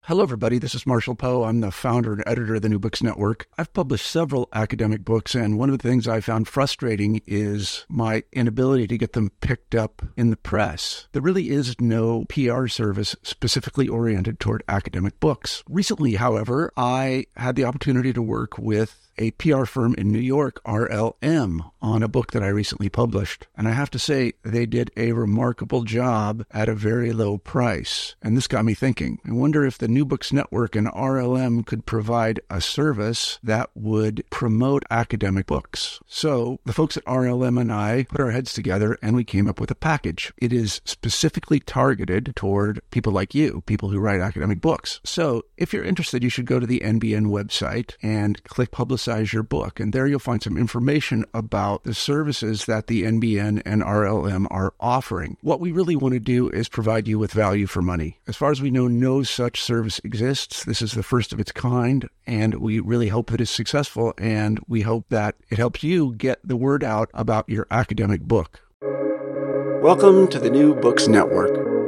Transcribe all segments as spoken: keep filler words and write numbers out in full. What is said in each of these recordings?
Hello, everybody. This is Marshall Poe. I'm the founder and editor of the New Books Network. I've published several academic books, and one of the things I found frustrating is my inability to get them picked up in the press. There really is no P R service specifically oriented toward academic books. Recently, however, I had the opportunity to work with a P R firm in New York, R L M, on a book that I recently published. And I have to say, they did a remarkable job at a very low price. And this got me thinking. I wonder if the New Books Network and R L M could provide a service that would promote academic books. So the folks at R L M and I put our heads together and we came up with a package. It is specifically targeted toward people like you, people who write academic books. So if you're interested, you should go to the N B N website and click Publicize your book. And there you'll find some information about the services that the N B N and R L M are offering. What we really want to do is provide you with value for money. As far as we know, no such service exists. This is the first of its kind, and we really hope that it's successful, and we hope that it helps you get the word out about your academic book. Welcome to the New Books Network.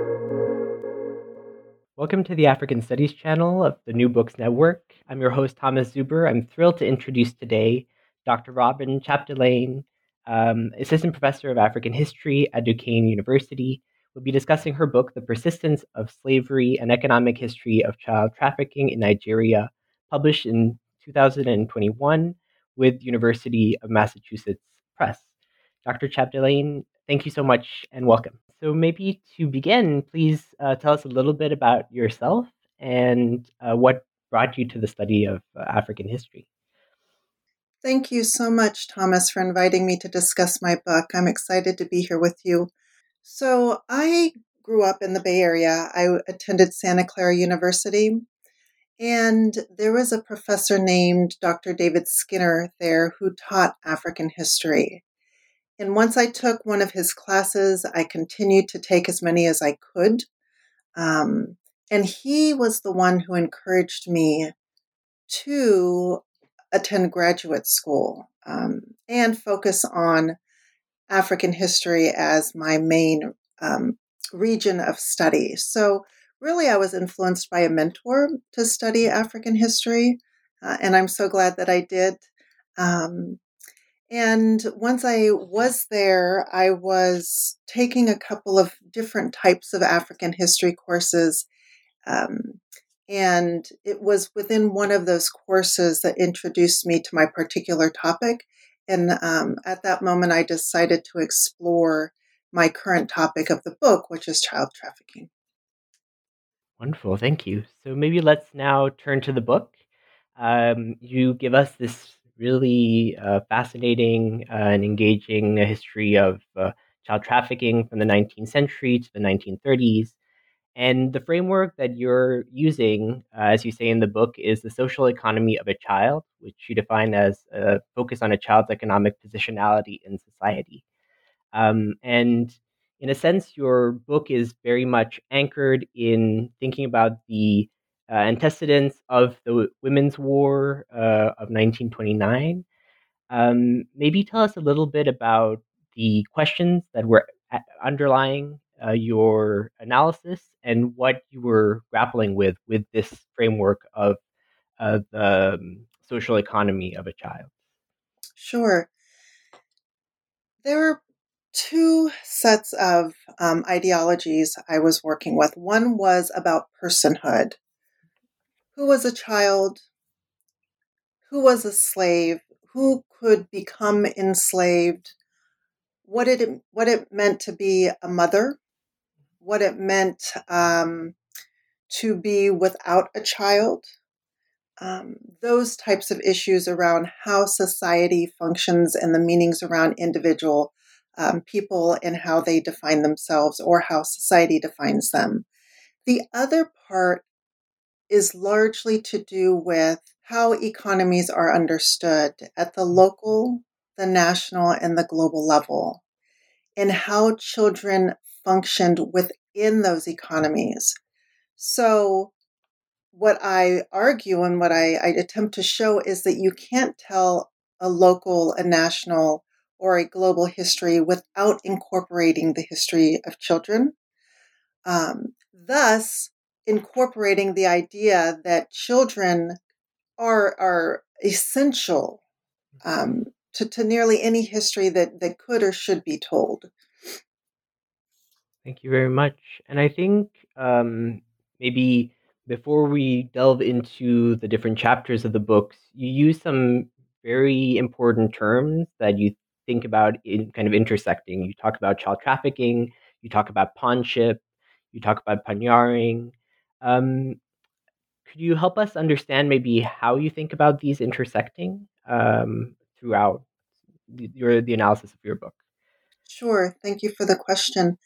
Welcome to the African Studies channel of the New Books Network. I'm your host, Thomas Zuber. I'm thrilled to introduce today Doctor Robin Chapdelaine, um, Assistant Professor of African History at Duquesne University. We'll be discussing her book, The Persistence of Slavery: An Economic History of Child Trafficking in Nigeria, published in two thousand twenty-one with University of Massachusetts Press. Doctor Chapdelaine, thank you so much and welcome. So maybe to begin, please uh, tell us a little bit about yourself and uh, what brought you to the study of uh, African history. Thank you so much, Thomas, for inviting me to discuss my book. I'm excited to be here with you. So I grew up in the Bay Area. I attended Santa Clara University, and there was a professor named Doctor David Skinner there who taught African history. And once I took one of his classes, I continued to take as many as I could. Um, and he was the one who encouraged me to attend graduate school um, and focus on African history as my main um, region of study. So really, I was influenced by a mentor to study African history, uh, and I'm so glad that I did. Um, And once I was there, I was taking a couple of different types of African history courses. Um, and it was within one of those courses that introduced me to my particular topic. And um, at that moment, I decided to explore my current topic of the book, which is child trafficking. Wonderful, thank you. So maybe let's now turn to the book. Um, you give us this really uh, fascinating uh, and engaging history of uh, child trafficking from the nineteenth century to the nineteen thirties. And the framework that you're using, uh, as you say in the book, is the social economy of a child, which you define as a focus on a child's economic positionality in society. Um, and in a sense, your book is very much anchored in thinking about the uh, antecedents of the Women's War uh, of nineteen twenty-nine. Um, maybe tell us a little bit about the questions that were a- underlying uh, your analysis and what you were grappling with with this framework of uh, the um, social economy of a child. Sure. There were two sets of um, ideologies I was working with. One was about personhood. Who was a child? Who was a slave? Who could become enslaved? What it what it meant to be a mother? What it meant um, to be without a child? Um, those types of issues around how society functions and the meanings around individual um, people and how they define themselves or how society defines them. The other part is largely to do with how economies are understood at the local, the national, and the global level, and how children functioned within those economies. So what I argue and what I, I attempt to show is that you can't tell a local, a national, or a global history without incorporating the history of children. Um, thus, incorporating the idea that children are are essential um, to, to nearly any history that, that could or should be told. Thank you very much. And I think um, maybe before we delve into the different chapters of the books, you use some very important terms that you think about in kind of intersecting. You talk about child trafficking, you talk about pawnship, you talk about panyaring. Um, could you help us understand maybe how you think about these intersecting um, throughout the, your the analysis of your book? Sure. Thank you for the question.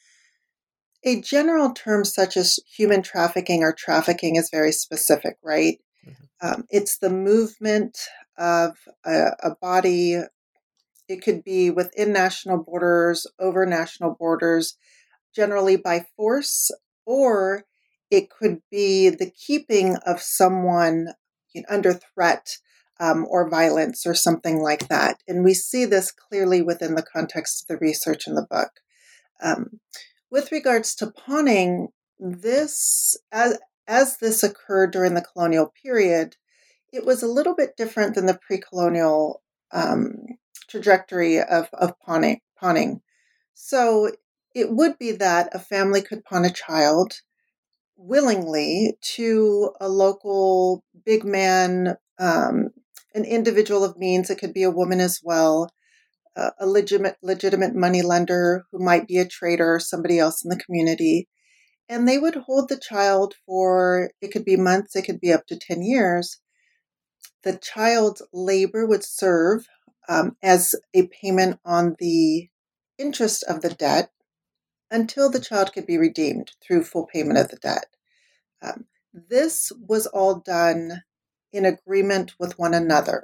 A general term such as human trafficking or trafficking is very specific, right? Mm-hmm. Um, it's the movement of a, a body. It could be within national borders, over national borders, generally by force, or it could be the keeping of someone you know, under threat um, or violence or something like that. And we see this clearly within the context of the research in the book. Um, with regards to pawning, this as, as this occurred during the colonial period, it was a little bit different than the pre-colonial um, trajectory of, of pawning, pawning. So it would be that a family could pawn a child willingly to a local big man, um, an individual of means. It could be a woman as well, uh, a legitimate legitimate money lender who might be a trader or somebody else in the community. And they would hold the child for, it could be months, it could be up to ten years. The child's labor would serve um, as a payment on the interest of the debt until the child could be redeemed through full payment of the debt. Um, this was all done in agreement with one another.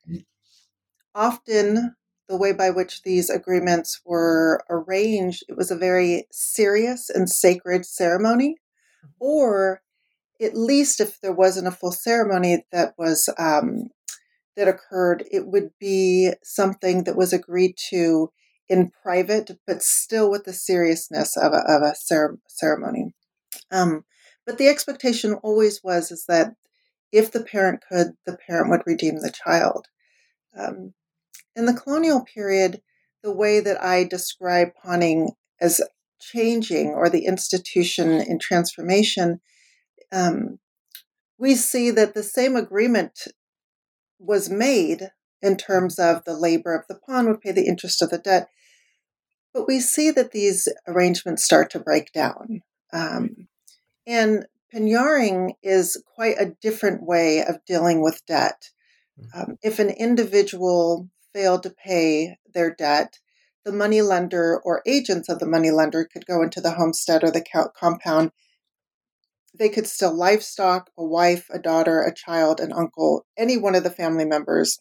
Often, the way by which these agreements were arranged, it was a very serious and sacred ceremony, or at least if there wasn't a full ceremony that was um, that occurred, it would be something that was agreed to in private, but still with the seriousness of a, of a cer- ceremony. Um, but the expectation always was is that if the parent could, the parent would redeem the child. Um, in the colonial period, the way that I describe pawning as changing or the institution in transformation, um, we see that the same agreement was made in terms of the labor of the pawn would pay the interest of the debt. But we see that these arrangements start to break down. Um, and penyaring is quite a different way of dealing with debt. Um, if an individual failed to pay their debt, the moneylender or agents of the moneylender could go into the homestead or the compound. They could steal livestock, a wife, a daughter, a child, an uncle, any one of the family members,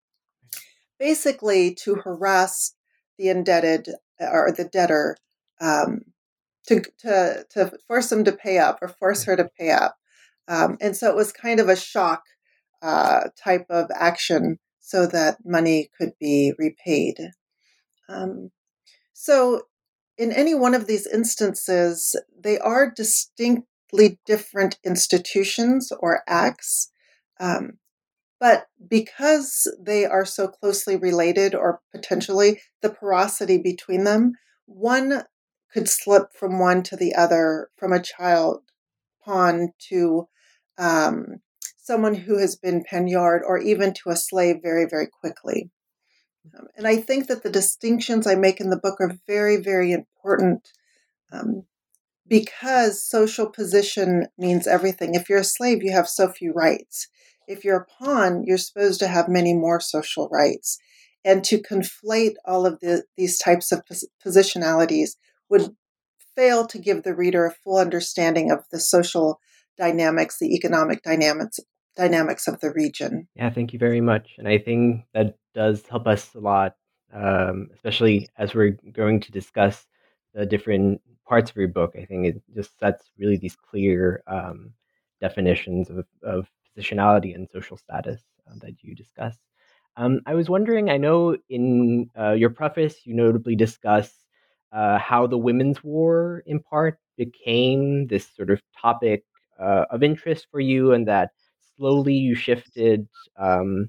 basically to harass the indebted or the debtor, um, to, to, to force them to pay up or force her to pay up. Um, and so it was kind of a shock uh, type of action so that money could be repaid. Um, so in any one of these instances, they are distinctly different institutions or acts. Um, but because they are so closely related, or potentially the porosity between them, one could slip from one to the other, from a child pawn to um, someone who has been penyard, or even to a slave very, very quickly. Um, and I think that the distinctions I make in the book are very, very important um, because social position means everything. If you're a slave, you have so few rights. If you're a pawn, you're supposed to have many more social rights. And to conflate all of the, these types of pos- positionalities would fail to give the reader a full understanding of the social dynamics, the economic dynamics, dynamics of the region. Yeah, thank you very much. And I think that does help us a lot, um, especially as we're going to discuss the different parts of your book. I think it just sets really these clear um, definitions of, of positionality and social status uh, that you discuss. Um, I was wondering, I know in uh, your preface, you notably discuss uh, how the Women's War, in part, became this sort of topic uh, of interest for you, and that slowly you shifted um,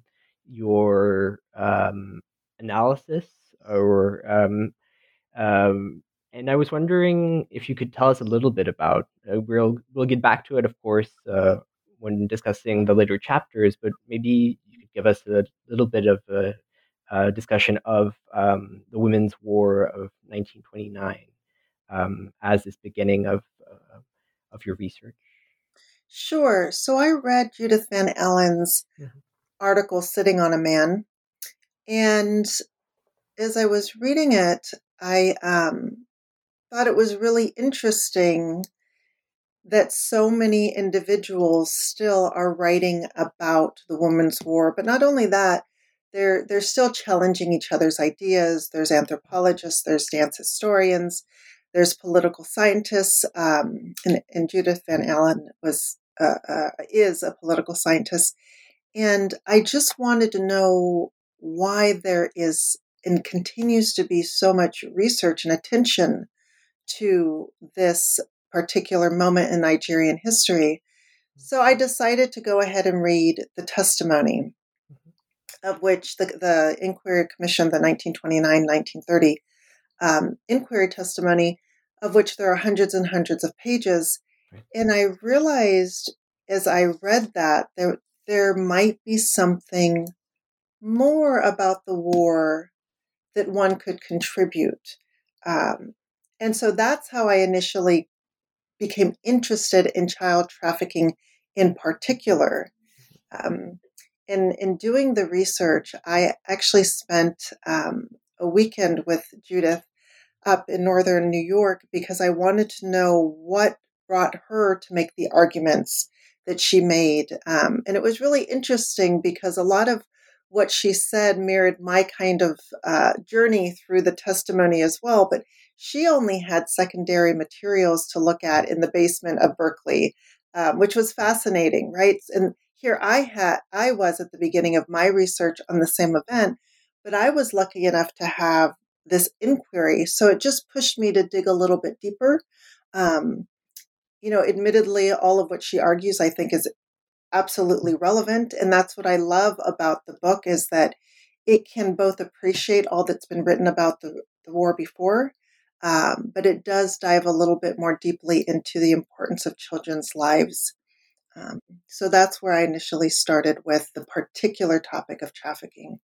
your um, analysis, or um, um, and I was wondering if you could tell us a little bit about. Uh, we'll we'll get back to it, of course, uh, when discussing the later chapters. But maybe you could give us a little bit of a, a discussion of um, the Women's War of nineteen twenty-nine um, as this beginning of uh, of your research. Sure. So I read Judith Van Allen's mm-hmm. article, Sitting on a Man. And as I was reading it, I um, thought it was really interesting that so many individuals still are writing about the Women's War. But not only that, they're they're still challenging each other's ideas. There's anthropologists, there's dance historians, there's political scientists, um, and, and Judith Van Allen was uh, uh, is a political scientist. And I just wanted to know why there is and continues to be so much research and attention to this particular moment in Nigerian history. So I decided to go ahead and read the testimony, of which the, the Inquiry Commission, the nineteen twenty-nine nineteen thirty um, inquiry testimony, of which there are hundreds and hundreds of pages. Right. And I realized as I read that there there might be something more about the war that one could contribute. Um, and so that's how I initially became interested in child trafficking in particular. Um, in, in doing the research, I actually spent um, a weekend with Judith up in northern New York because I wanted to know what brought her to make the arguments that she made. Um, and it was really interesting because a lot of what she said mirrored my kind of uh, journey through the testimony as well. But she only had secondary materials to look at in the basement of Berkeley, um, which was fascinating, right? And here I had, I was at the beginning of my research on the same event, but I was lucky enough to have this inquiry. So it just pushed me to dig a little bit deeper. Um, you know, admittedly, all of what she argues, I think, is absolutely relevant. And that's what I love about the book is that it can both appreciate all that's been written about the, the war before, um, but it does dive a little bit more deeply into the importance of children's lives. Um, so that's where I initially started with the particular topic of trafficking.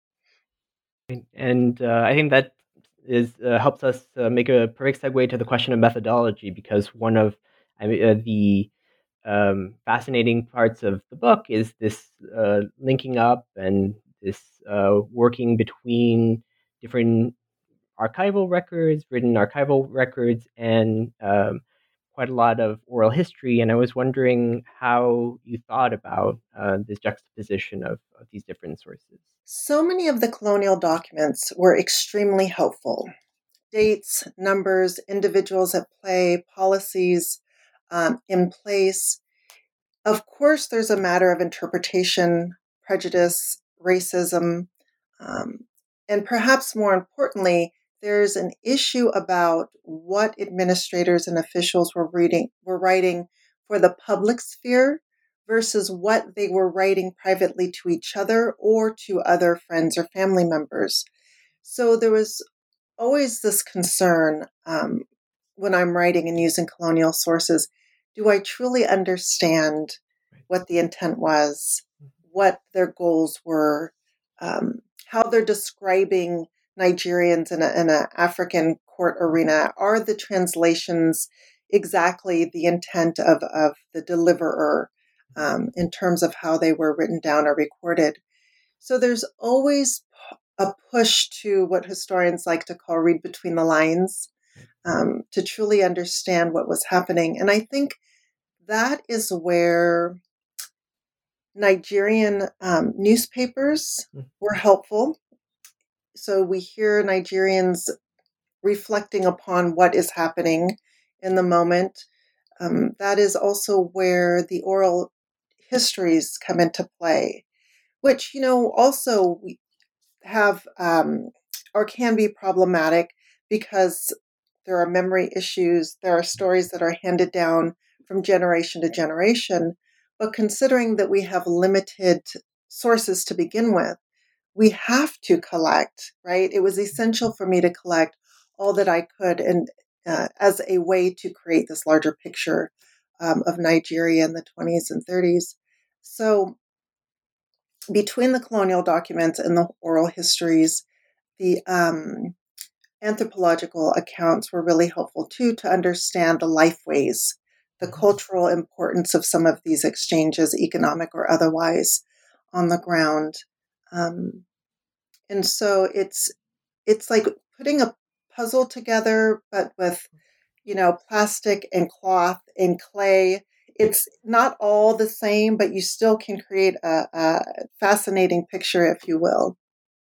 And uh, I think that is uh, helps us uh, make a perfect segue to the question of methodology, because one of I mean, uh, the um, fascinating parts of the book is this uh, linking up and this uh, working between different archival records, written archival records, and um, quite a lot of oral history. And I was wondering how you thought about uh, this juxtaposition of, of these different sources. So many of the colonial documents were extremely helpful. Dates, numbers, individuals at play, policies um, in place. Of course, there's a matter of interpretation, prejudice, racism, um, and perhaps more importantly, there's an issue about what administrators and officials were reading, were writing for the public sphere versus what they were writing privately to each other or to other friends or family members. So there was always this concern um, when I'm writing and using colonial sources. Do I truly understand what the intent was, what their goals were, um, how they're describing Nigerians in an African court arena? Are the translations exactly the intent of, of the deliverer um, in terms of how they were written down or recorded? So there's always a push to what historians like to call read between the lines, um, to truly understand what was happening. And I think that is where Nigerian um, newspapers were helpful. So we hear Nigerians reflecting upon what is happening in the moment. Um, that is also where the oral histories come into play, which, you know, also we have um, or can be problematic because there are memory issues. There are stories that are handed down from generation to generation. But considering that we have limited sources to begin with, we have to collect, right? It was essential for me to collect all that I could, and uh, as a way to create this larger picture um, of Nigeria in the twenties and thirties. So between the colonial documents and the oral histories, the um, anthropological accounts were really helpful too, to understand the lifeways, the cultural importance of some of these exchanges, economic or otherwise, on the ground. Um, and so it's it's like putting a puzzle together, but with, you know, plastic and cloth and clay. It's not all the same, but you still can create a, a fascinating picture, if you will.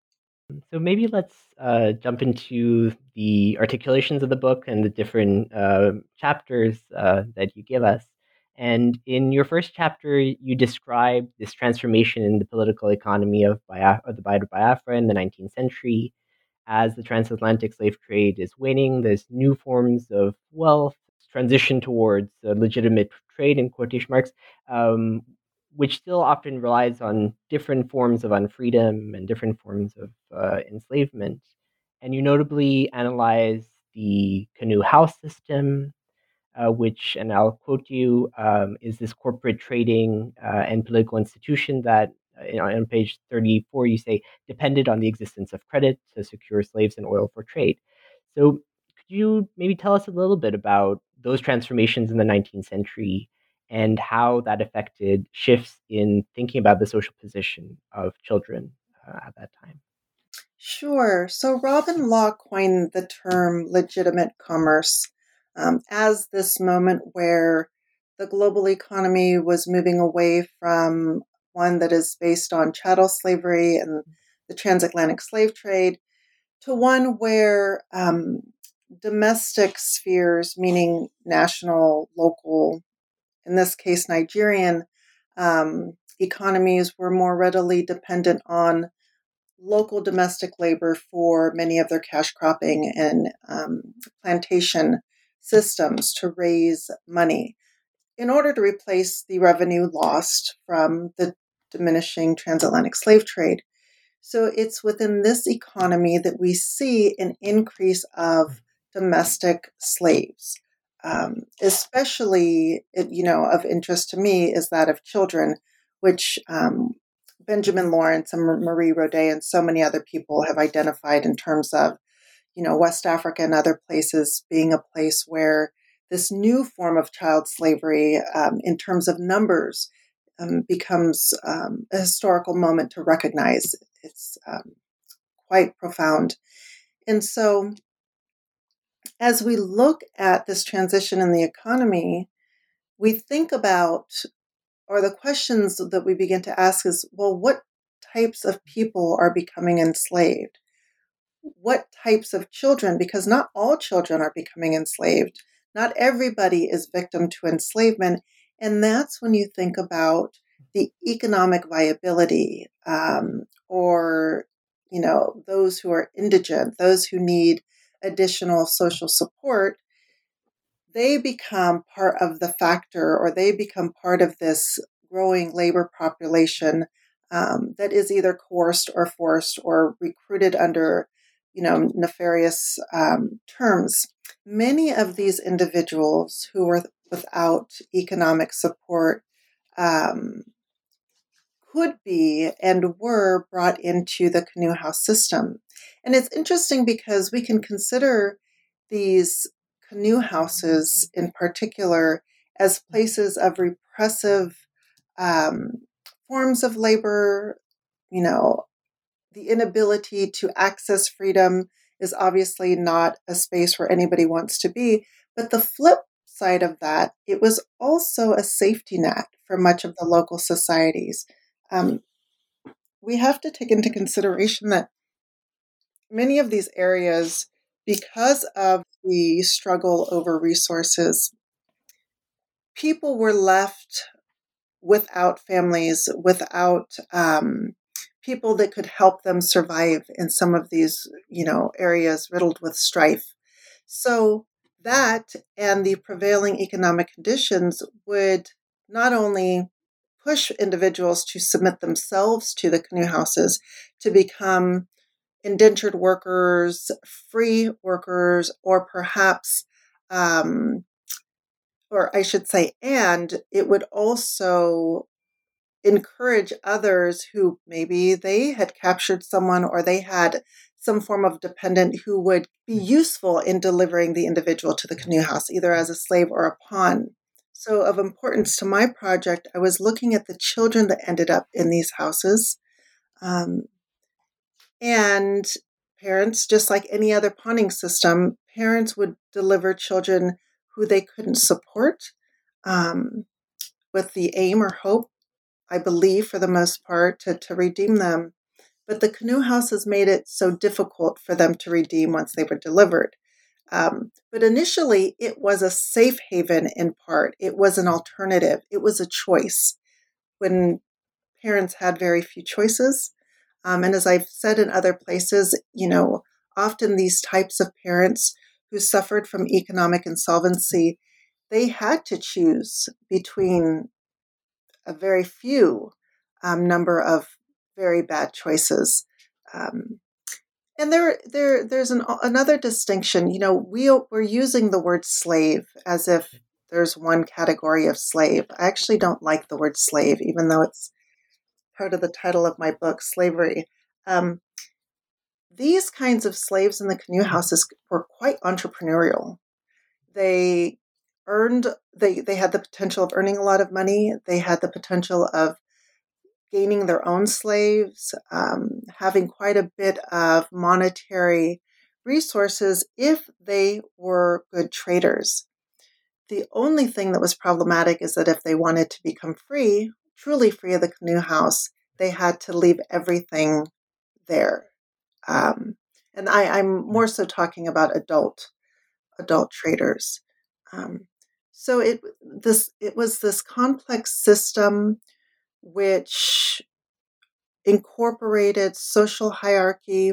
So maybe let's uh, jump into the articulations of the book and the different uh, chapters uh, that you give us. And in your first chapter, you describe this transformation in the political economy of, Biaf- of the Bight Biafra in the nineteenth century. As the transatlantic slave trade is waning, there's new forms of wealth, transition towards uh, legitimate trade in quotation marks, um, which still often relies on different forms of unfreedom and different forms of uh, enslavement. And you notably analyze the canoe house system, uh, which, and I'll quote you, um, is this corporate trading uh, and political institution that, uh, you know, on page thirty-four, you say, depended on the existence of credit to secure slaves and oil for trade. So could you maybe tell us a little bit about those transformations in the nineteenth century and how that affected shifts in thinking about the social position of children uh, at that time? Sure. So Robin Law coined the term legitimate commerce um, as this moment where the global economy was moving away from one that is based on chattel slavery and the transatlantic slave trade to one where um, domestic spheres, meaning national, local, in this case Nigerian, um, economies were more readily dependent on local domestic labor for many of their cash cropping and um, plantation systems to raise money in order to replace the revenue lost from the diminishing transatlantic slave trade. So it's within this economy that we see an increase of domestic slaves. Um, especially, you know, of interest to me is that of children, which um, Benjamin Lawrence and Marie Rodet and so many other people have identified in terms of, you know, West Africa and other places being a place where this new form of child slavery, um, in terms of numbers, um, becomes um, a historical moment to recognize. It's um, quite profound. And so as we look at this transition in the economy, we think about, or the questions that we begin to ask is, well, what types of people are becoming enslaved? What types of children? Because not all children are becoming enslaved. Not everybody is victim to enslavement. And that's when you think about the economic viability, um, or, you know, those who are indigent, those who need additional social support. They become part of the factor, or they become part of this growing labor population um, that is either coerced or forced or recruited under, you know, nefarious um, terms. Many of these individuals who were without economic support um, could be and were brought into the canoe house system. And it's interesting because we can consider these canoe houses in particular as places of repressive um, forms of labor. You know, the inability to access freedom is obviously not a space where anybody wants to be. But the flip side of that, it was also a safety net for much of the local societies. Um, we have to take into consideration that many of these areas, because of the struggle over resources, people were left without families, without um, people that could help them survive in some of these, you know, areas riddled with strife. So that and the prevailing economic conditions would not only push individuals to submit themselves to the canoe houses to become indentured workers, free workers, or perhaps, um, or I should say, and it would also encourage others who maybe they had captured someone or they had some form of dependent who would be useful in delivering the individual to the canoe house, either as a slave or a pawn. So of importance to my project, I was looking at the children that ended up in these houses. Um, and parents, just like any other pawning system, parents would deliver children who they couldn't support um, with the aim or hope, I believe, for the most part, to, to redeem them. But the canoe houses made it so difficult for them to redeem once they were delivered. Um, but initially, it was a safe haven in part. It was an alternative. It was a choice when parents had very few choices. Um, and as I've said in other places, you know, often these types of parents who suffered from economic insolvency, they had to choose between a very few um, number of very bad choices. Um, and there, there, there's an, another distinction. You know, we, we're using the word slave as if there's one category of slave. I actually don't like the word slave, even though it's part of the title of my book, Slavery. Um, these kinds of slaves in the canoe houses were quite entrepreneurial. They earned, they, they had the potential of earning a lot of money. They had the potential of gaining their own slaves, um, having quite a bit of monetary resources if they were good traders. The only thing that was problematic is that if they wanted to become free, truly free of the canoe house, they had to leave everything there. Um, and I, I'm more so talking about adult adult traders. Um, so it this it was this complex system which incorporated social hierarchy,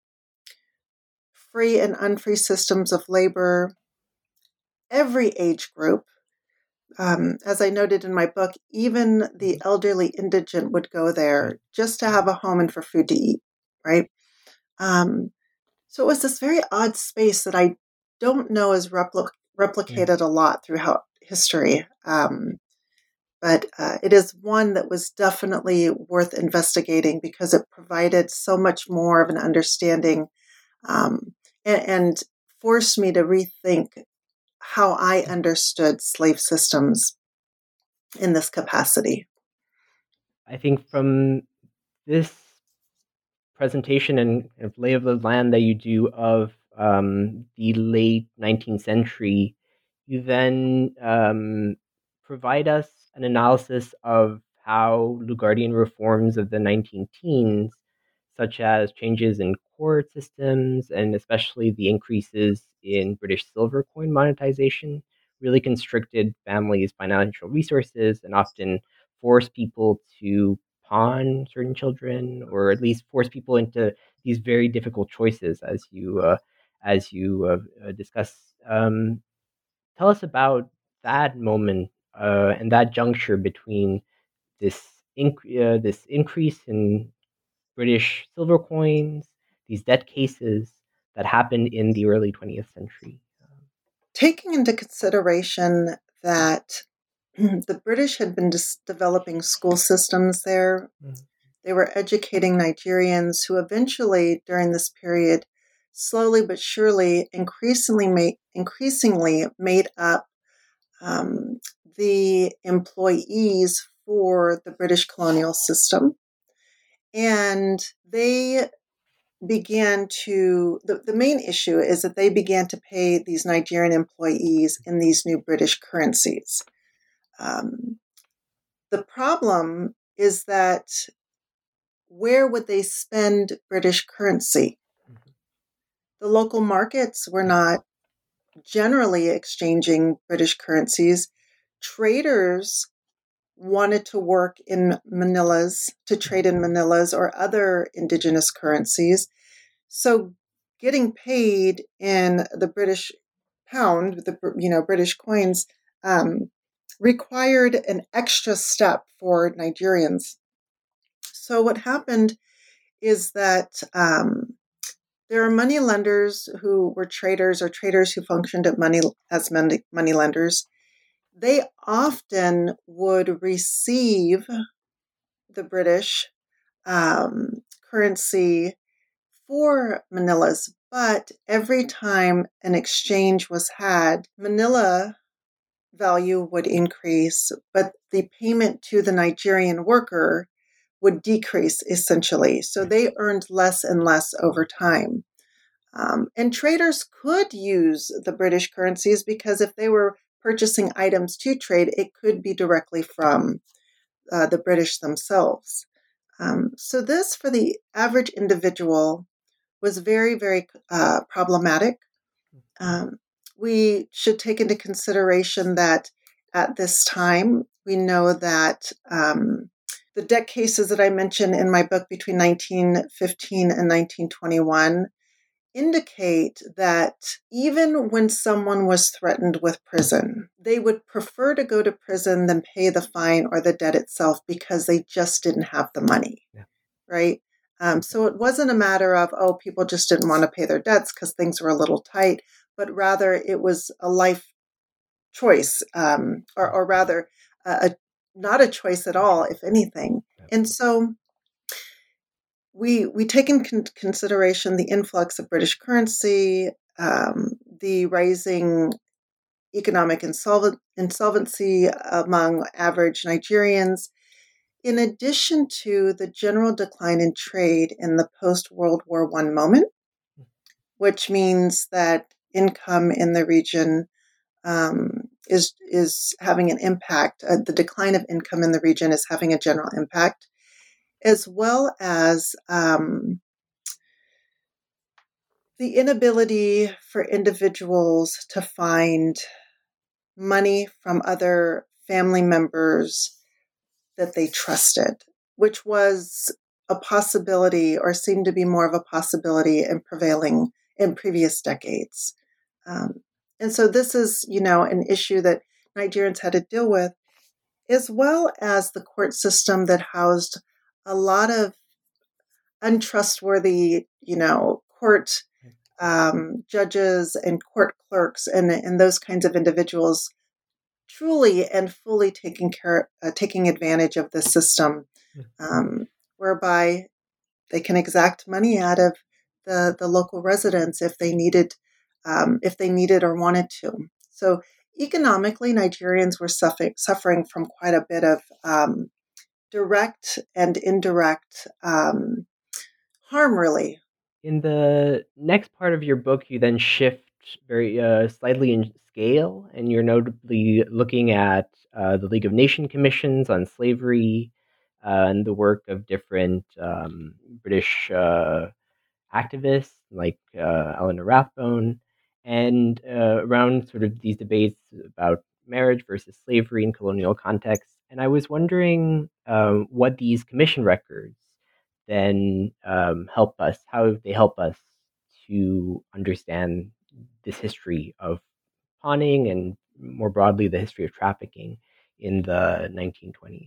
free and unfree systems of labor, every age group. Um, as I noted in my book, even the elderly indigent would go there just to have a home and for food to eat, right? Um, so it was this very odd space that I don't know is repli- replicated a lot throughout history. Um, but uh, it is one that was definitely worth investigating because it provided so much more of an understanding um, and, and forced me to rethink how I understood slave systems in this capacity. I think from this presentation and kind of lay of the land that you do of um, the late nineteenth century, you then um, provide us an analysis of how Lugardian reforms of the nineteen teens, such as changes in court systems and especially the increases in British silver coin monetization, really constricted families' financial resources and often forced people to pawn certain children, or at least force people into these very difficult choices, as you uh, as you uh, uh, discuss. Um, tell us about that moment uh, and that juncture between this inc- uh, this increase in British silver coins, these debt cases that happened in the early twentieth century. Taking into consideration that the British had been dis- developing school systems there, mm. They were educating Nigerians who eventually, during this period, slowly but surely, increasingly made, increasingly made up um, the employees for the British colonial system. And they began to, the, the main issue is that they began to pay these Nigerian employees in these new British currencies. Um, the problem is that where would they spend British currency? The local markets were not generally exchanging British currencies. Traders wanted to work in Manilas, to trade in Manilas or other indigenous currencies. So getting paid in the British pound, the you know British coins, um, required an extra step for Nigerians. So what happened is that um, there are money lenders who were traders or traders who functioned at money as money, money lenders. They often would receive the British um, currency for Manilas, but every time an exchange was had, Manila value would increase, but the payment to the Nigerian worker would decrease essentially. So they earned less and less over time. Um, and traders could use the British currencies because if they were purchasing items to trade, it could be directly from uh, the British themselves. Um, so this, for the average individual, was very, very uh, problematic. Um, we should take into consideration that at this time, we know that um, the debt cases that I mentioned in my book between nineteen fifteen and nineteen twenty-one indicate that even when someone was threatened with prison, they would prefer to go to prison than pay the fine or the debt itself because they just didn't have the money, yeah. right? Um, so it wasn't a matter of, oh, people just didn't want to pay their debts because things were a little tight, but rather it was a life choice, um, or, or rather uh, a, not a choice at all, if anything. And so we we take in con- consideration the influx of British currency, um, the rising economic insolvent, insolvency among average Nigerians, in addition to the general decline in trade in the post-World War One moment, which means that income in the region um, is is having an impact. Uh, the decline of income in the region is having a general impact, as well as um, the inability for individuals to find money from other family members that they trusted, which was a possibility or seemed to be more of a possibility in prevailing in previous decades. Um, and so this is, you know, an issue that Nigerians had to deal with, as well as the court system that housed a lot of untrustworthy, you know, court um, judges and court clerks and, and those kinds of individuals truly and fully taking care, uh, taking advantage of the system, um, whereby they can exact money out of the, the local residents if they needed, um, if they needed or wanted to. So economically, Nigerians were suffer- suffering from quite a bit of um, direct and indirect um, harm, really. In the next part of your book, you then shift very uh, slightly in scale, and you're notably looking at uh, the League of Nation commissions on slavery uh, and the work of different um, British uh, activists like uh, Eleanor Rathbone, and uh, around sort of these debates about marriage versus slavery in colonial contexts. And I was wondering um, what these commission records then um, help us, how they help us to understand this history of pawning and more broadly the history of trafficking in the nineteen twenties.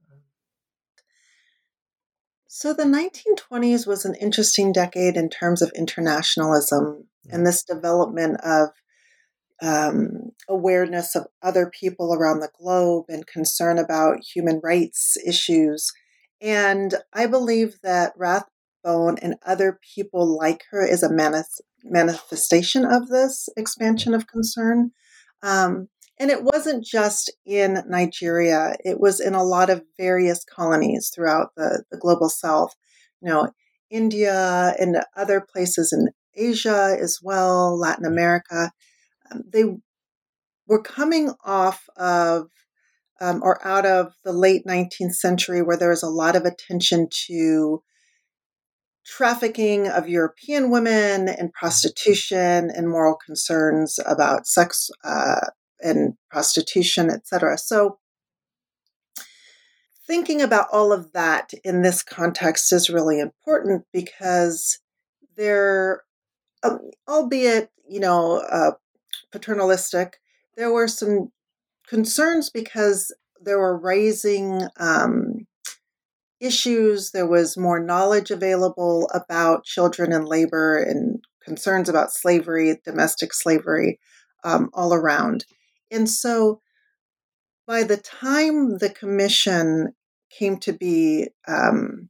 So the nineteen twenties was an interesting decade in terms of internationalism and this development of um, awareness of other people around the globe and concern about human rights issues. And I believe that Rathbone and other people like her is a manif- manifestation of this expansion of concern. Um, and it wasn't just in Nigeria. It was in a lot of various colonies throughout the, the global south, you know, India and other places in Asia as well, Latin America. Um, they were coming off of um, or out of the late nineteenth century where there was a lot of attention to trafficking of European women and prostitution and moral concerns about sex uh, and prostitution, et cetera. So thinking about all of that in this context is really important because there, um, albeit, you know, uh, paternalistic. There were some concerns because there were rising um, issues. There was more knowledge available about children and labor and concerns about slavery, domestic slavery, um, all around. And so by the time the commission came to be um,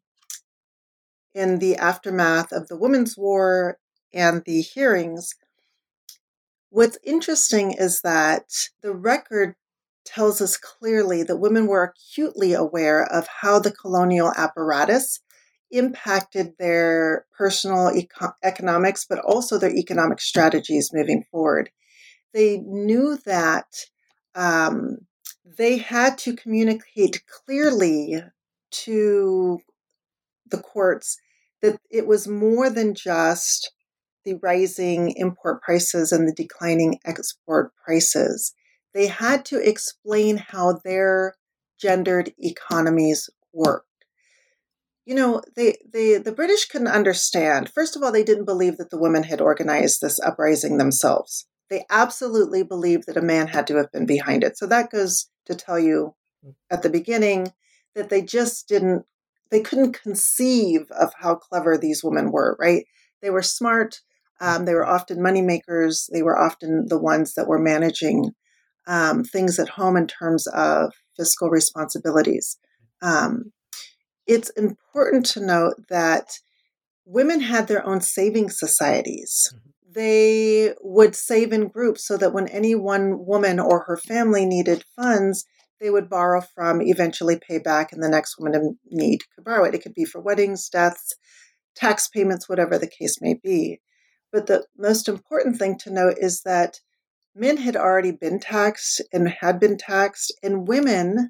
in the aftermath of the Women's War and the hearings, what's interesting is that the record tells us clearly that women were acutely aware of how the colonial apparatus impacted their personal eco- economics, but also their economic strategies moving forward. They knew that um, they had to communicate clearly to the courts that it was more than just the rising import prices and the declining export prices. They had to explain how their gendered economies worked. You know, they, they, the British couldn't understand. First of all, they didn't believe that the women had organized this uprising themselves. They absolutely believed that a man had to have been behind it. So that goes to tell you at the beginning that they just didn't, they couldn't conceive of how clever these women were, right? They were smart. Um, they were often moneymakers. They were often the ones that were managing um, things at home in terms of fiscal responsibilities. Um, it's important to note that women had their own saving societies. They would save in groups so that when any one woman or her family needed funds, they would borrow from, eventually pay back, and the next woman in need could borrow it. It could be for weddings, deaths, tax payments, whatever the case may be. But the most important thing to note is that men had already been taxed and had been taxed, and women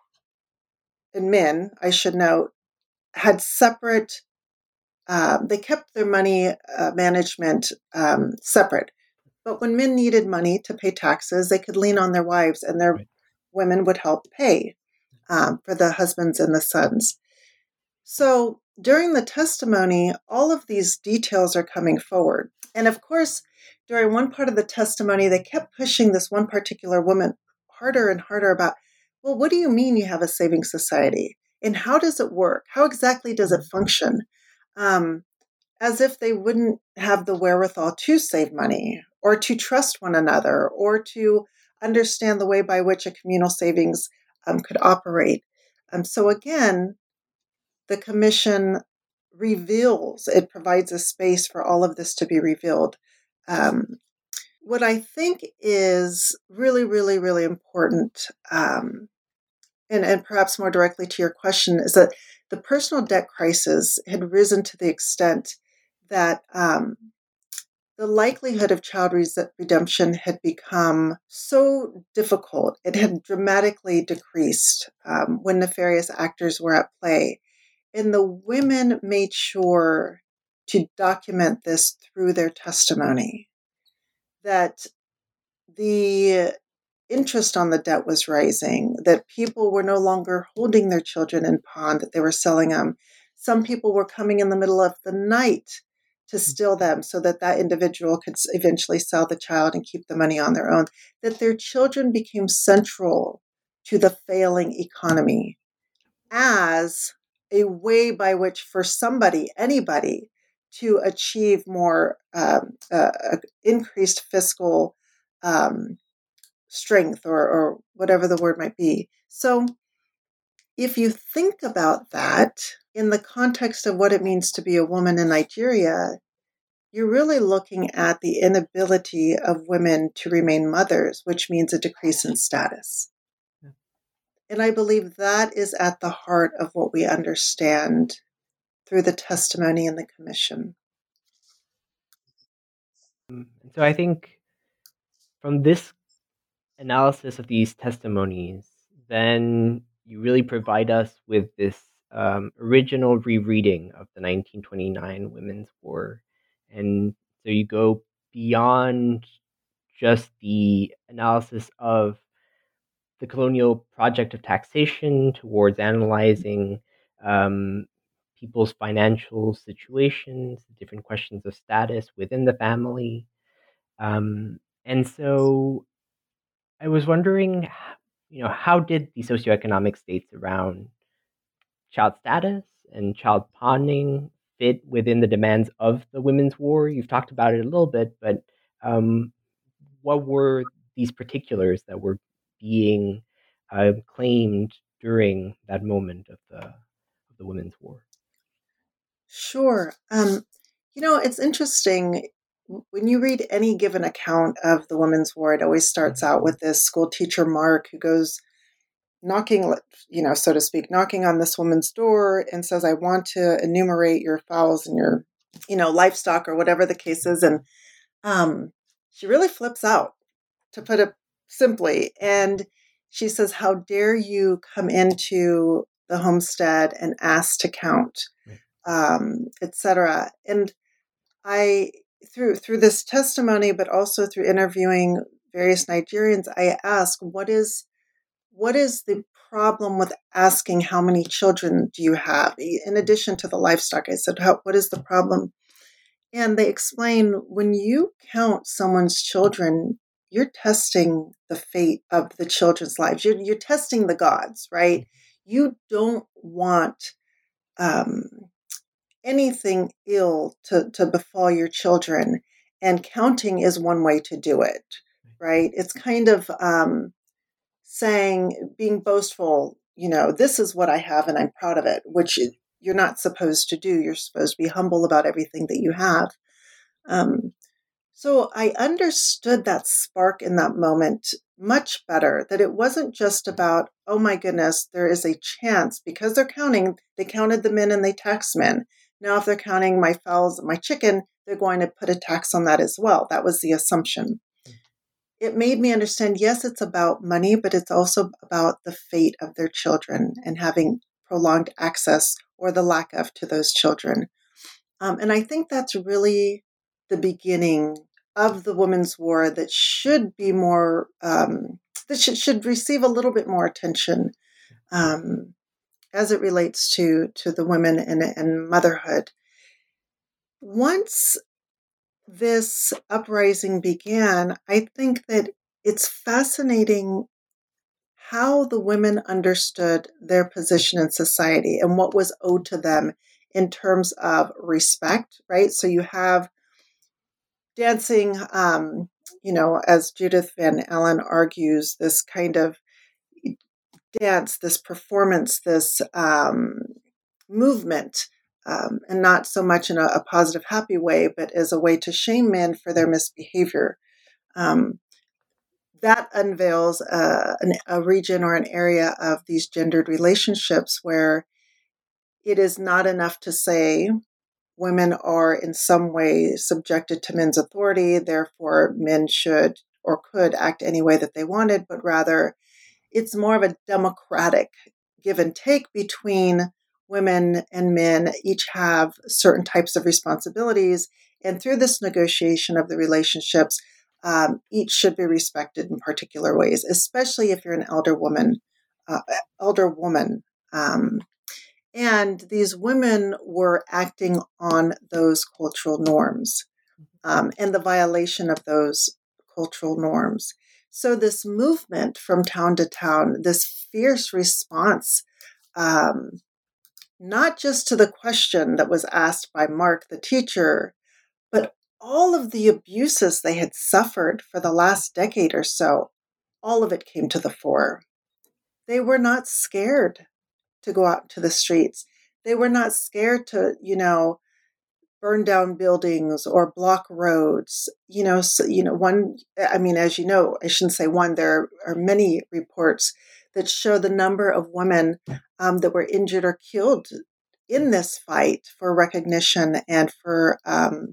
and men, I should note, had separate, uh, they kept their money uh, management um, separate. But when men needed money to pay taxes, they could lean on their wives, and their right. women would help pay um, for the husbands and the sons. So during the testimony, all of these details are coming forward. And of course, during one part of the testimony, they kept pushing this one particular woman harder and harder about, well, what do you mean you have a saving society? And how does it work? How exactly does it function? Um, as if they wouldn't have the wherewithal to save money or to trust one another or to understand the way by which a communal savings um, could operate. Um, so again, the commission reveals, it provides a space for all of this to be revealed. Um, what I think is really, really, really important, um, and, and perhaps more directly to your question, is that the personal debt crisis had risen to the extent that um, the likelihood of child redemption had become so difficult. It had dramatically decreased um, when nefarious actors were at play. And the women made sure to document this through their testimony, that the interest on the debt was rising, that people were no longer holding their children in pawn, that they were selling them. Some people were coming in the middle of the night to steal them so that that individual could eventually sell the child and keep the money on their own, that their children became central to the failing economy as a way by which for somebody, anybody, to achieve more um, uh, increased fiscal um, strength or, or whatever the word might be. So if you think about that in the context of what it means to be a woman in Nigeria, you're really looking at the inability of women to remain mothers, which means a decrease in status. And I believe that is at the heart of what we understand through the testimony in the commission. So I think from this analysis of these testimonies, then you really provide us with this um, original rereading of the nineteen twenty-nine Women's War. And so you go beyond just the analysis of the colonial project of taxation towards analyzing um, people's financial situations, different questions of status within the family. Um, And so I was wondering, you know, how did the socioeconomic states around child status and child pawning fit within the demands of the women's war? You've talked about it a little bit, but um, what were these particulars that were being uh, claimed during that moment of the of the women's war? Sure. Um, you know, it's interesting. When you read any given account of the Women's War, it always starts out with this school teacher, Mark, who goes knocking, you know, so to speak, knocking on this woman's door and says, I want to enumerate your fowls and your, you know, livestock or whatever the case is. And um, she really flips out, to put it simply. And she says, how dare you come into the homestead and ask to count, um, et cetera. And I, through through this testimony, but also through interviewing various Nigerians, I asked, what is what is the problem with asking how many children do you have? In addition to the livestock, I said, how, what is the problem? And they explain, when you count someone's children, you're testing the fate of the children's lives. You're, you're testing the gods, right? You don't want um, anything ill to, to befall your children. And counting is one way to do it, right? It's kind of um, saying, being boastful, you know, this is what I have and I'm proud of it, which you're not supposed to do. You're supposed to be humble about everything that you have. Um, so I understood that spark in that moment much better, that it wasn't just about, oh my goodness, there is a chance, because they're counting, they counted the men and they taxed men. Now, if they're counting my fowls and my chicken, they're going to put a tax on that as well. That was the assumption. It made me understand, yes, it's about money, but it's also about the fate of their children and having prolonged access or the lack of to those children. Um, and I think that's really the beginning of the Women's War that should be more, um, that should, should receive a little bit more attention um, as it relates to, to the women and, and motherhood. Once this uprising began, I think that it's fascinating how the women understood their position in society and what was owed to them in terms of respect, right? So you have dancing, um, you know, as Judith Van Allen argues, this kind of dance, this performance, this um, movement, um, and not so much in a, a positive, happy way, but as a way to shame men for their misbehavior. Um, that unveils a, an, a region or an area of these gendered relationships where it is not enough to say women are in some way subjected to men's authority, therefore men should or could act any way that they wanted, but rather it's more of a democratic give and take between women and men. Each have certain types of responsibilities, and through this negotiation of the relationships, um, each should be respected in particular ways, especially if you're an elder woman, uh, elder woman. Um, and these women were acting on those cultural norms um, and the violation of those cultural norms. So this movement from town to town, this fierce response, um, not just to the question that was asked by Mark, the teacher, but all of the abuses they had suffered for the last decade or so, all of it came to the fore. They were not scared to go out to the streets. They were not scared to, you know, burn down buildings or block roads. You know, so, you know, one, I mean, as you know, I shouldn't say one, there are many reports that show the number of women um, that were injured or killed in this fight for recognition and for um,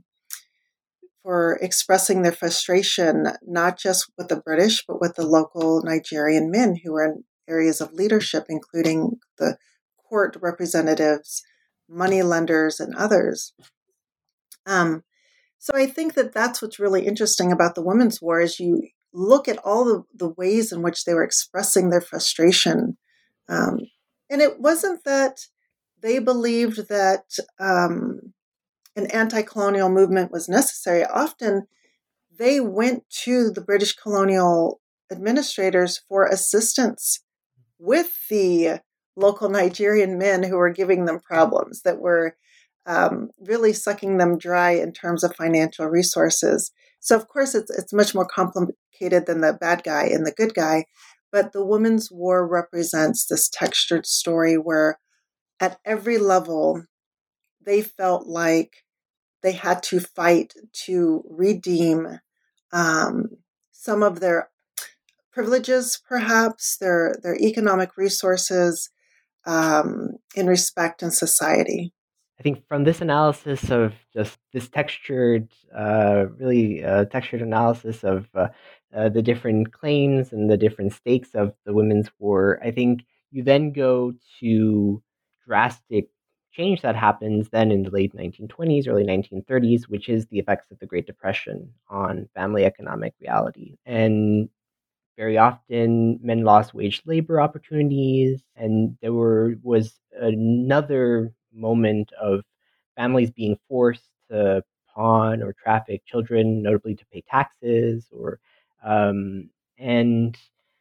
for expressing their frustration, not just with the British, but with the local Nigerian men who were in areas of leadership, including the court representatives, money lenders, and others. Um, so I think that that's what's really interesting about the Women's War is you look at all the, the ways in which they were expressing their frustration. Um, and it wasn't that they believed that um, an anti-colonial movement was necessary. Often they went to the British colonial administrators for assistance with the local Nigerian men who were giving them problems, that were um, really sucking them dry in terms of financial resources. So, of course, it's it's much more complicated than the bad guy and the good guy. But the Women's War represents this textured story where at every level, they felt like they had to fight to redeem um, some of their privileges, perhaps, their, their economic resources um, in respect in society. I think from this analysis of just this textured, uh, really uh, textured analysis of uh, uh, the different claims and the different stakes of the Women's War, I think you then go to drastic change that happens then in the late nineteen twenties, early nineteen thirties, which is the effects of the Great Depression on family economic reality. And very often men lost wage labor opportunities, and there were was another moment of families being forced to pawn or traffic children, notably to pay taxes, or um, and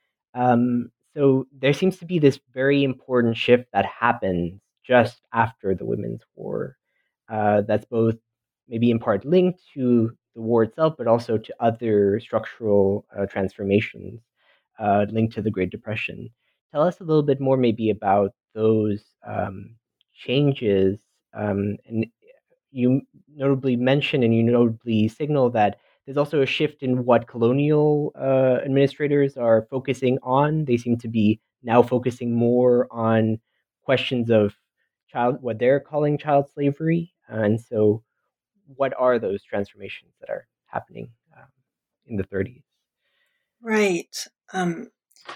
um, so there seems to be this very important shift that happens just after the Women's War. Uh, that's both maybe in part linked to the war itself, but also to other structural uh, transformations uh, linked to the Great Depression. Tell us a little bit more, maybe, about those um, changes. Um, and you notably mention and you notably signal that there's also a shift in what colonial uh, administrators are focusing on. They seem to be now focusing more on questions of child, what they're calling child slavery. And so, what are those transformations that are happening um, in the thirties? Right. Um,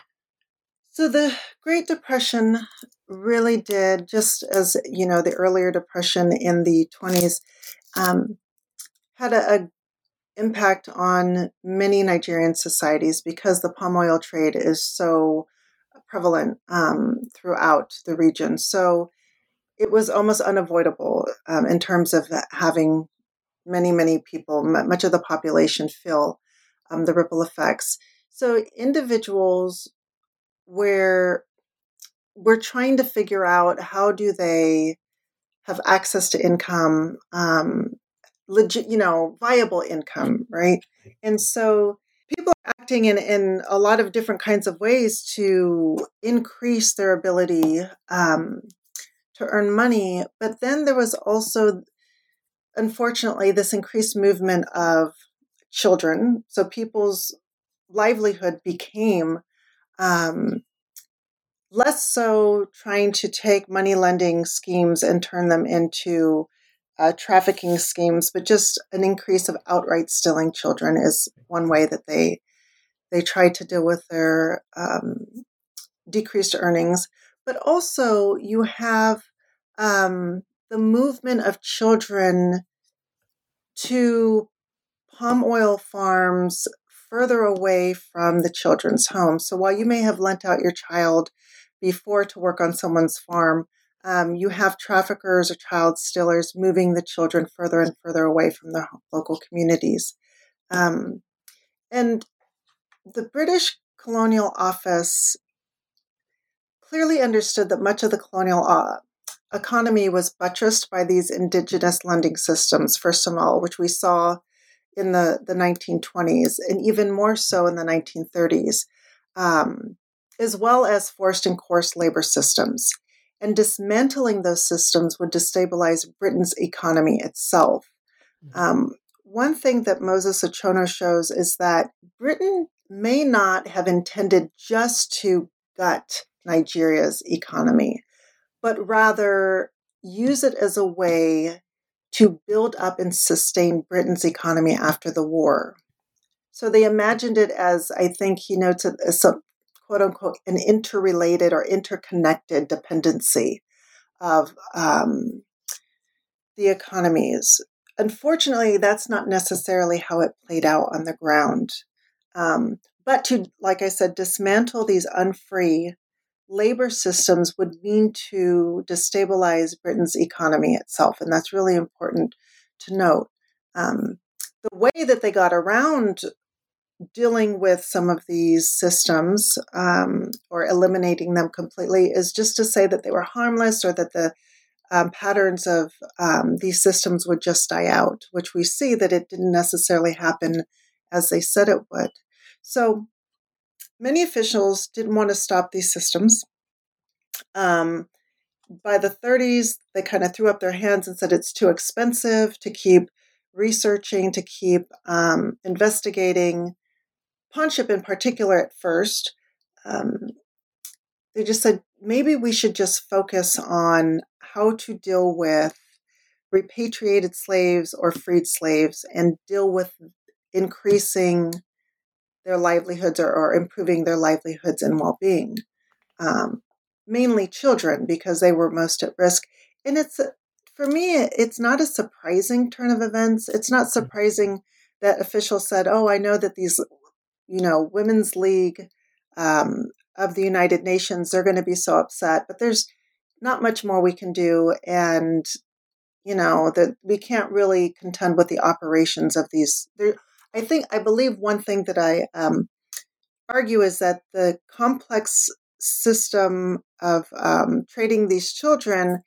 so the Great Depression really did, just as, you know, the earlier depression in the twenties, um, had a, a impact on many Nigerian societies because the palm oil trade is so prevalent um, throughout the region. So it was almost unavoidable um, in terms of having many, many people, m- much of the population feel um, the ripple effects. So individuals where we're trying to figure out how do they have access to income, um, legit, you know, viable income, right? And so people are acting in, in a lot of different kinds of ways to increase their ability um, to earn money. But then there was also, unfortunately, this increased movement of children. So people's livelihood became um, less so trying to take money lending schemes and turn them into uh, trafficking schemes, but just an increase of outright stealing children is one way that they they try to deal with their um, decreased earnings. But also, you have um, the movement of children to palm oil farms further away from the children's home. So while you may have lent out your child before to work on someone's farm, um, you have traffickers or child stealers moving the children further and further away from their local communities. Um, and the British Colonial Office clearly understood that much of the colonial uh, economy was buttressed by these indigenous lending systems, first of all, which we saw in the, the nineteen twenties, and even more so in the nineteen thirties, um, as well as forced and coerced labor systems. And dismantling those systems would destabilize Britain's economy itself. Um, one thing that Moses Ochono shows is that Britain may not have intended just to gut Nigeria's economy, but rather use it as a way to build up and sustain Britain's economy after the war. So they imagined it as, I think he notes it as some, quote unquote, an interrelated or interconnected dependency of um, the economies. Unfortunately, that's not necessarily how it played out on the ground. Um, but to, like I said, dismantle these unfree labor systems would mean to destabilize Britain's economy itself. And that's really important to note. Um, the way that they got around dealing with some of these systems um, or eliminating them completely is just to say that they were harmless, or that the um, patterns of um, these systems would just die out, which we see that it didn't necessarily happen as they said it would. So many officials didn't want to stop these systems. Um, by the thirties, they kind of threw up their hands and said it's too expensive to keep researching, to keep um, investigating. Pawnship in particular at first, um, they just said, maybe we should just focus on how to deal with repatriated slaves or freed slaves and deal with increasing their livelihoods or, or improving their livelihoods and well-being. Um, mainly children, because they were most at risk. And it's, for me, it's not a surprising turn of events. It's not surprising that officials said, oh, I know that these you know, Women's League um, of the United Nations, they're going to be so upset, but there's not much more we can do. And, you know, that we can't really contend with the operations of these. There, I think, I believe one thing that I um, argue is that the complex system of um, trading these children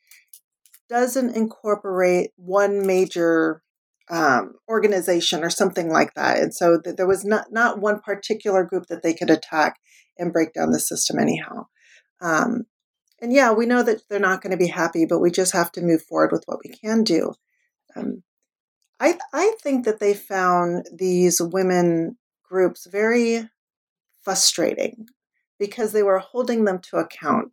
doesn't incorporate one major Um, organization or something like that. And so th- there was not, not one particular group that they could attack and break down the system anyhow. Um, and yeah, we know that they're not going to be happy, but we just have to move forward with what we can do. Um, I, I think that they found these women groups very frustrating because they were holding them to account.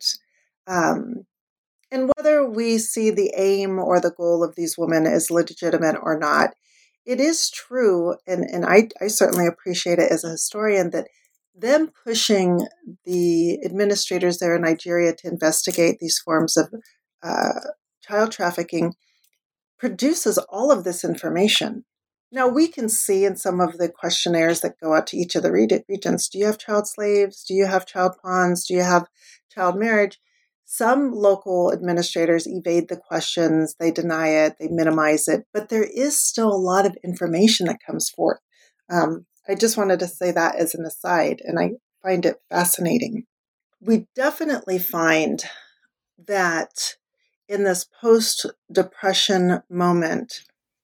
Um, And whether we see the aim or the goal of these women as legitimate or not, it is true, and, and I, I certainly appreciate it as a historian, that them pushing the administrators there in Nigeria to investigate these forms of uh, child trafficking produces all of this information. Now, we can see in some of the questionnaires that go out to each of the regions, do you have child slaves? Do you have child pawns? Do you have child marriage? Some local administrators evade the questions, they deny it, they minimize it, but there is still a lot of information that comes forth. Um, I just wanted to say that as an aside, and I find it fascinating. We definitely find that in this post-depression moment,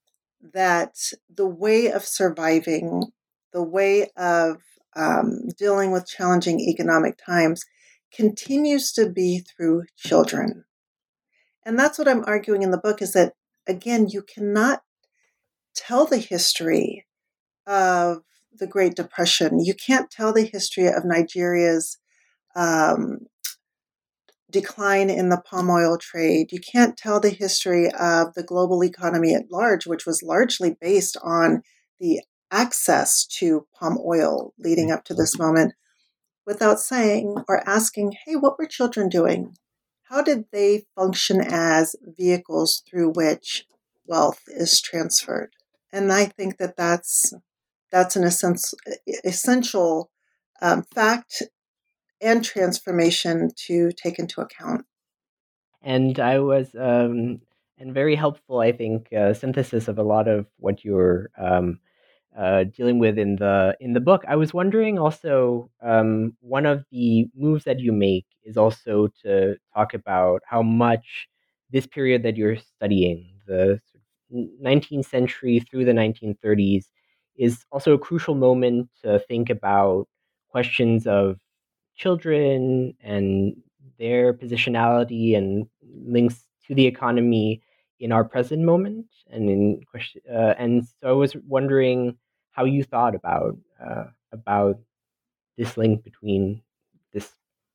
that the way of surviving, the way of um, dealing with challenging economic times continues to be through children. And that's what I'm arguing in the book, is that, again, you cannot tell the history of the Great Depression. You can't tell the history of Nigeria's um, decline in the palm oil trade. You can't tell the history of the global economy at large, which was largely based on the access to palm oil leading up to this moment, without saying or asking, hey, what were children doing? How did they function as vehicles through which wealth is transferred? And I think that that's, that's an essential, essential um, fact and transformation to take into account. And I was, um, and very helpful, I think, uh, synthesis of a lot of what you're um, uh, dealing with in the in the book. I was wondering also, um, one of the moves that you make is also to talk about how much this period that you're studying, the nineteenth century through the nineteen thirties, is also a crucial moment to think about questions of children and their positionality and links to the economy in our present moment. And in question, uh, and so I was wondering how you thought about uh, about this link between this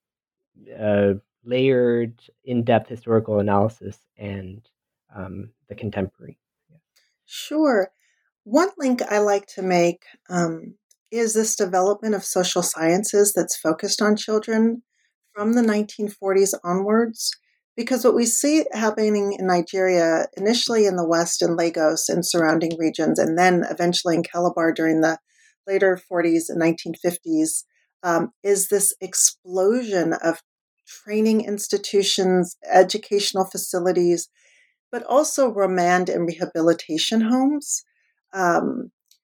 uh, layered, in-depth historical analysis and um, the contemporary. Sure. One link I like to make um, is this development of social sciences that's focused on children from the nineteen forties onwards. Because what we see happening in Nigeria, initially in the West in Lagos and surrounding regions, and then eventually in Calabar during the later forties and nineteen fifties, um, is this explosion of training institutions, educational facilities, but also remand and rehabilitation homes. Um,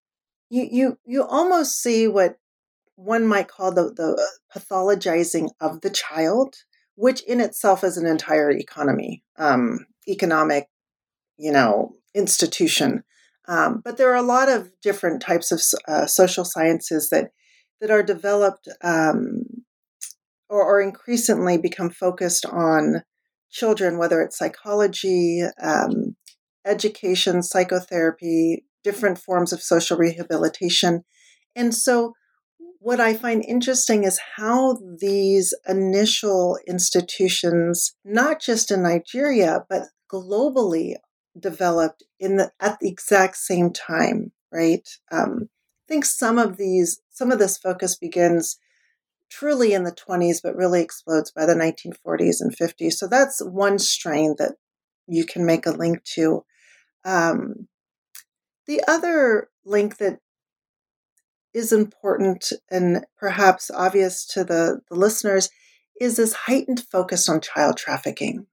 you you you almost see what one might call the the pathologizing of the child, which in itself is an entire economy, um, economic, you know, institution. Um, but there are a lot of different types of uh, social sciences that that are developed um, or, or increasingly become focused on children, whether it's psychology, um, education, psychotherapy, different forms of social rehabilitation. And so what I find interesting is how these initial institutions, not just in Nigeria, but globally, developed in the at the exact same time, right? Um, I think some of these, some of this focus begins truly in the twenties, but really explodes by the nineteen forties and fifties. So that's one strain that you can make a link to. Um, the other link that is important and perhaps obvious to the, the listeners is this heightened focus on child trafficking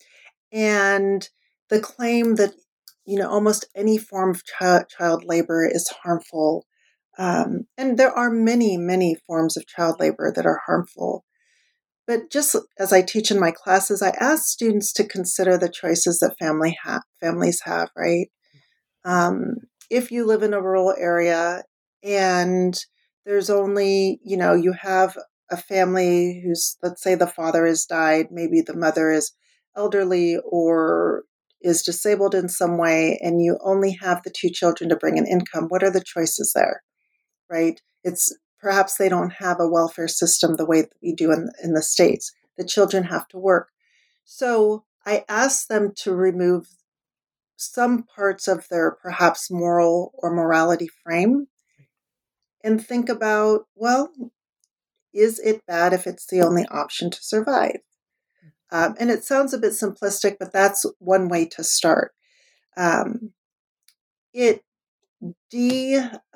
and the claim that, you know, almost any form of child, child labor is harmful. Um, and there are many, many forms of child labor that are harmful. But just as I teach in my classes, I ask students to consider the choices that family ha- families have, right? Um, if you live in a rural area and there's only, you know, you have a family who's, let's say the father has died, maybe the mother is elderly or is disabled in some way, and you only have the two children to bring an income, what are the choices there, right? It's perhaps they don't have a welfare system the way that we do in, in the States. The children have to work. So I ask them to remove some parts of their perhaps moral or morality frame and think about, well, is it bad if it's the only option to survive? Um, and it sounds a bit simplistic, but that's one way to start. Um, it de-sensationalizes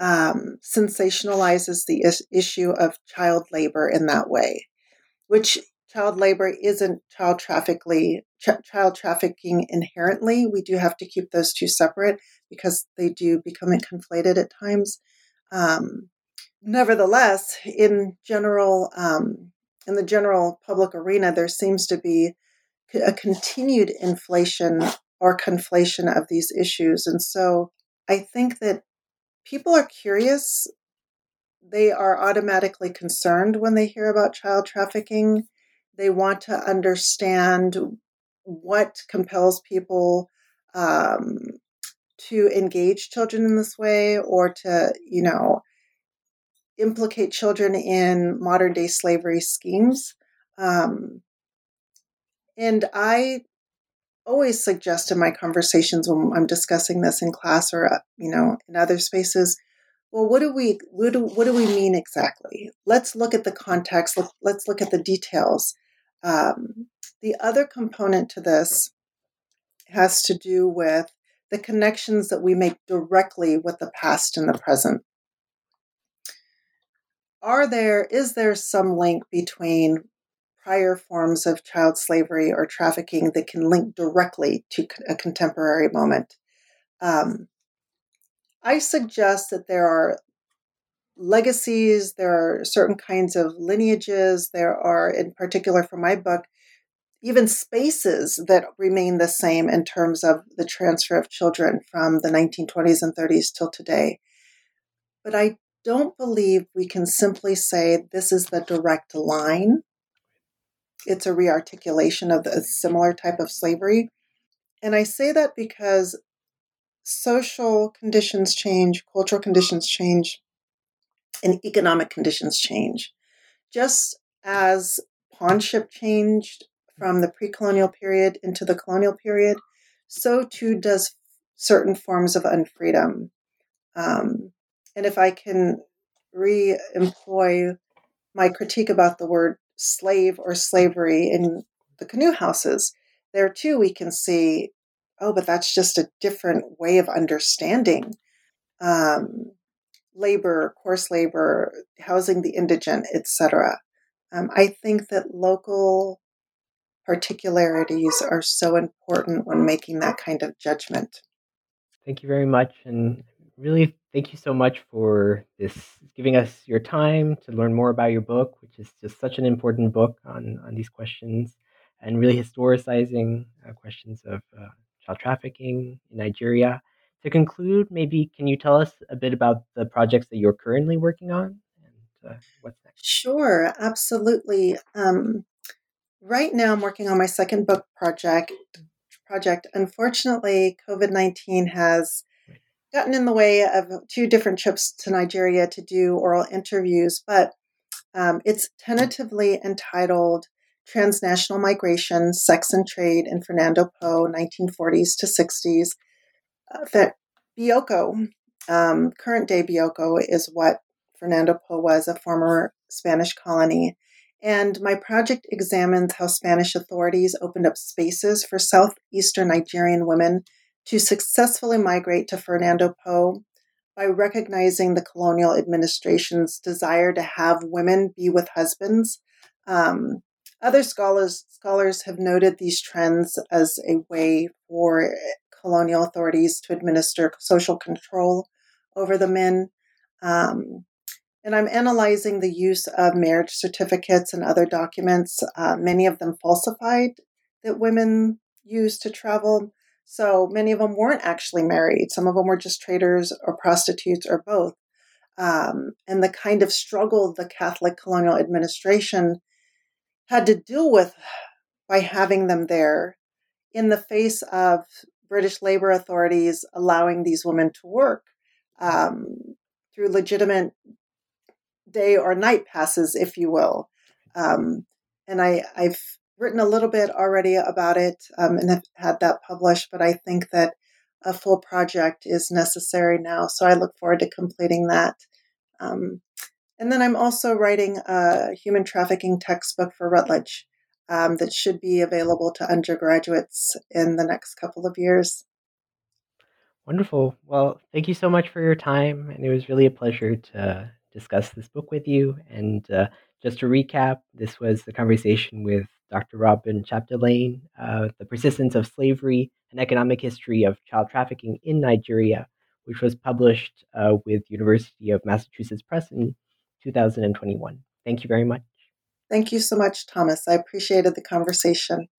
um, the is- issue of child labor in that way, which child labor isn't child trafficking, ch- child trafficking inherently. We do have to keep those two separate because they do become conflated at times. Um, nevertheless, in general, um, in the general public arena, there seems to be a continued inflation or conflation of these issues. And so I think that people are curious. They are automatically concerned when they hear about child trafficking. They want to understand what compels people um, to engage children in this way or to, you know, implicate children in modern day slavery schemes. Um, and I always suggest in my conversations when I'm discussing this in class or, uh, you know, in other spaces, well, what do we what do, what do we mean exactly? Let's look at the context. Let, let's look at the details. Um, the other component to this has to do with the connections that we make directly with the past and the present. Are there is there some link between prior forms of child slavery or trafficking that can link directly to a contemporary moment? Um, I suggest that there are legacies, there are certain kinds of lineages, there are, in particular for my book, even spaces that remain the same in terms of the transfer of children from the nineteen twenties and thirties till today. But I don't believe we can simply say this is the direct line. It's a rearticulation of a similar type of slavery. And I say that because social conditions change, cultural conditions change, and economic conditions change. Just as pawnship changed from the pre-colonial period into the colonial period, so too does certain forms of unfreedom. Um, and if I can re-employ my critique about the word slave or slavery in the canoe houses, there too we can see, oh, but that's just a different way of understanding um, labor, coarse labor, housing the indigent, et cetera. Um, I think that local particularities are so important when making that kind of judgment. Thank you very much, and really, thank you so much for this, giving us your time to learn more about your book, which is just such an important book on, on these questions, and really historicizing uh, questions of uh, child trafficking in Nigeria. To conclude, maybe can you tell us a bit about the projects that you're currently working on and uh, what's next? Sure, absolutely. Um, right now, I'm working on my second book project. Project. Unfortunately, COVID nineteen has gotten in the way of two different trips to Nigeria to do oral interviews, but um, it's tentatively entitled Transnational Migration, Sex and Trade in Fernando Po, nineteen forties to sixties. Uh, that Bioko, um, current day Bioko, is what Fernando Po was, a former Spanish colony. And my project examines how Spanish authorities opened up spaces for southeastern Nigerian women to successfully migrate to Fernando Po by recognizing the colonial administration's desire to have women be with husbands. Um, other scholars scholars have noted these trends as a way for colonial authorities to administer social control over the men. Um, and I'm analyzing the use of marriage certificates and other documents, uh, many of them falsified, that women used to travel. So many of them weren't actually married. Some of them were just traders or prostitutes or both. Um, and the kind of struggle the Catholic colonial administration had to deal with by having them there in the face of British labor authorities allowing these women to work um, through legitimate day or night passes, if you will. Um, and I, I've written a little bit already about it um, and have had that published, but I think that a full project is necessary now. So I look forward to completing that. Um, and then I'm also writing a human trafficking textbook for Routledge um, that should be available to undergraduates in the next couple of years. Wonderful. Well, thank you so much for your time. And it was really a pleasure to discuss this book with you. And uh, just to recap, this was the conversation with Doctor Robin Chapdelaine, uh, The Persistence of Slavery, An Economic History of Child Trafficking in Nigeria, which was published uh, with University of Massachusetts Press in two thousand twenty-one. Thank you very much. Thank you so much, Thomas. I appreciated the conversation.